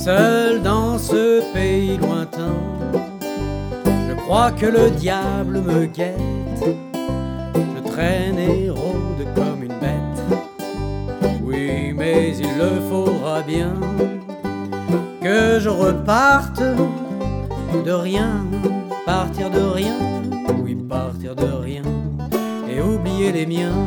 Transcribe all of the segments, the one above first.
Seul dans ce pays lointain, je crois que le diable me guette. Je traîne et rôde comme une bête. Oui, mais il le faudra bien que je reparte de rien, partir de rien, oui, partir de rien et oublier les miens.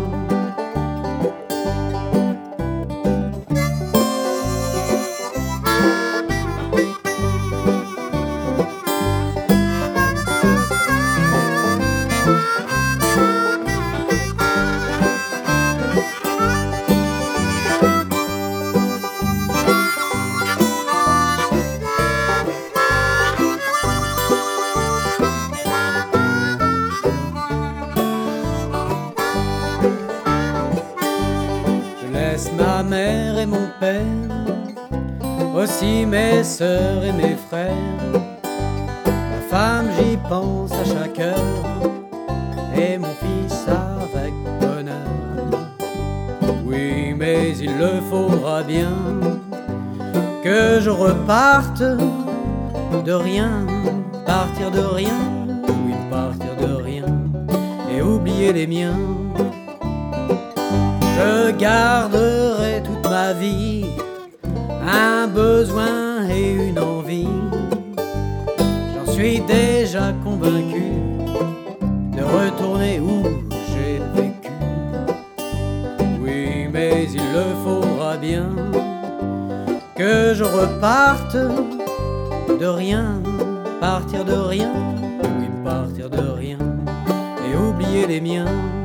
Ma mère et mon père, aussi mes sœurs et mes frères. Ma femme, j'y pense à chaque heure, et mon fils avec bonheur. Oui, mais il le faudra bien que je reparte de rien, partir de rien, oui, partir de rien, et oublier les miens. Je garderai toute ma vie un besoin et une envie. J'en suis déjà convaincu de retourner où j'ai vécu. Oui, mais il le faudra bien que je reparte de rien, partir de rien, oui, partir de rien et oublier les miens.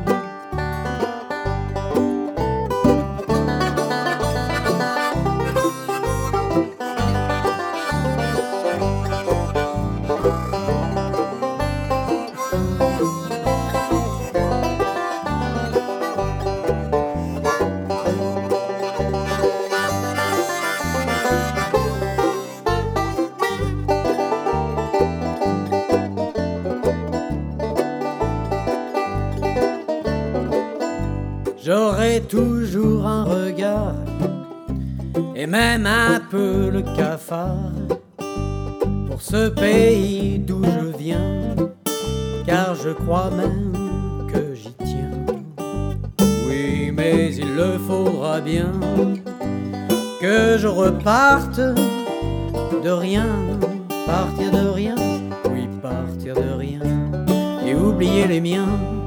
J'aurai toujours un regard et même un peu le cafard pour ce pays d'où je viens, car je crois même que j'y tiens. Oui, mais il le faudra bien que je reparte de rien, partir de rien, oui, partir de rien et oublier les miens.